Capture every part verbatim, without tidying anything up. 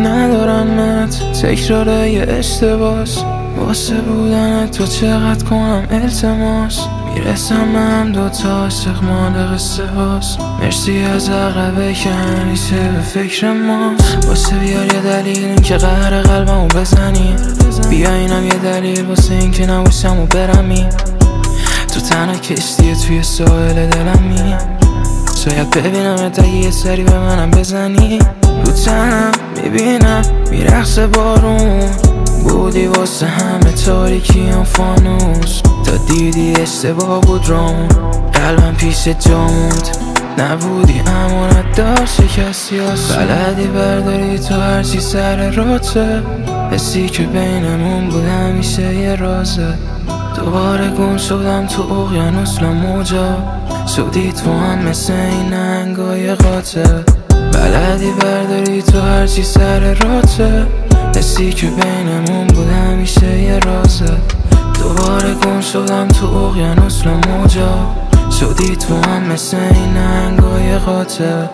ندارمت، تکرار یه اشتباس. واسه بودن تو چقدر کنم التماس. میرسم من دوتا عاشق مال قصه هاست. مرسی از عقبه که همیشه به فکر ماست. واسه بیار یه دلیل این که قهر قلبمو بزنی. بیا اینم یه دلیل واسه این که نباشم و برمی. تو تنها کشتیه توی ساحل دلمی. شاید ببینم تا یه سری به منم بزنی. رو تنم میبینم میرقص بارون. بودی واسه همه تاریکی هم فانوس. تا دیدی اشتباه بود رامون. قلبم پیش جاموند. نبودی امانت دار شکستی هست. بلدی برداری تو هرچی سر راته. حسی که بینمون بود همیشه یه رازه. دوباره گم شدم تو اقیانوس لاموجا. شدی تو هم مثل این نهنگای قاطع. بلدی برداری تو هرچی سر راته. حسی که بینمون بود همیشه یه رازه. دوباره گم شدم تو اقیانوس لاموجا. شدی تو هم مثل این نهنگای قاطع.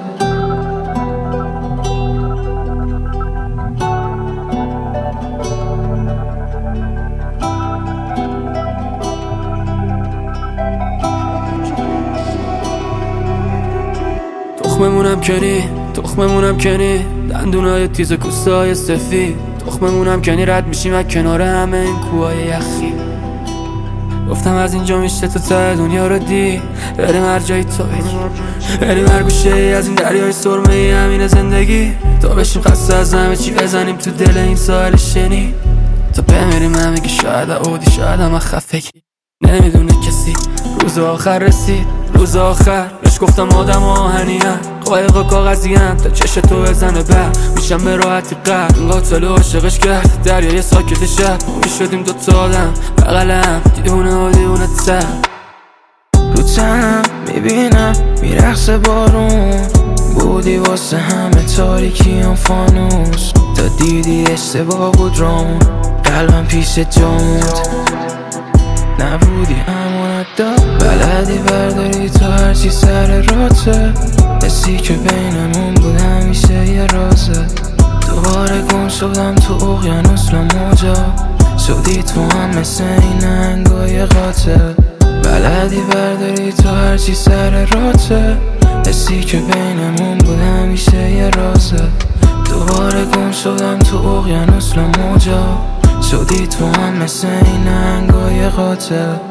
تخممونم کنی، تخممونم کنی، دندونای تیز و کوستای سفید. تخممونم کنی رد میشیم از کنار همه این کوهای یخی. گفتم از اینجا میشه تو ته دنیا رو دی. بریم هر جایی تو بگی، بریم هر گوشه ای از این دریای سرمه ای همین زندگی. تا بشیم خسته از همه چی بزنیم تو دل این ساحل شنی. تا بمیریم همگی شاید اودی شاید هم خفگی. نمیدونه کسی روز آخر رسید. روز آخر بهش گفتم آدم آهنی هن. قایقا کاغذی هن تا چش تو بزنه بر. میشم به راحتی قرد این قاتل عاشقش کرد. دریای ساکت شب میشدیم دوتا آدم بغلم. دیونه و دیونه تر. رو تنم میبینم میرقص بارون. بودی واسه همه تاریکی هم فانوس. تا دیدی اشتباه بود رامون. قلبم پیش جاموند. نبودی امانت دار. بلدی برداری تو هرچی سر راته. حسی که بینمون بود همیشه یه رازه. دوباره گم شدم تو اقیانوس لاموجا. شدی تو هم مثل این نهنگای قاطع. بلدی برداری تو هرچی سر راته. حسی که بینمون بود همیشه یه رازه. دوباره گم شدم تو اقیانوس لاموجا. شدی تو هم مثل این نهنگای قاطع.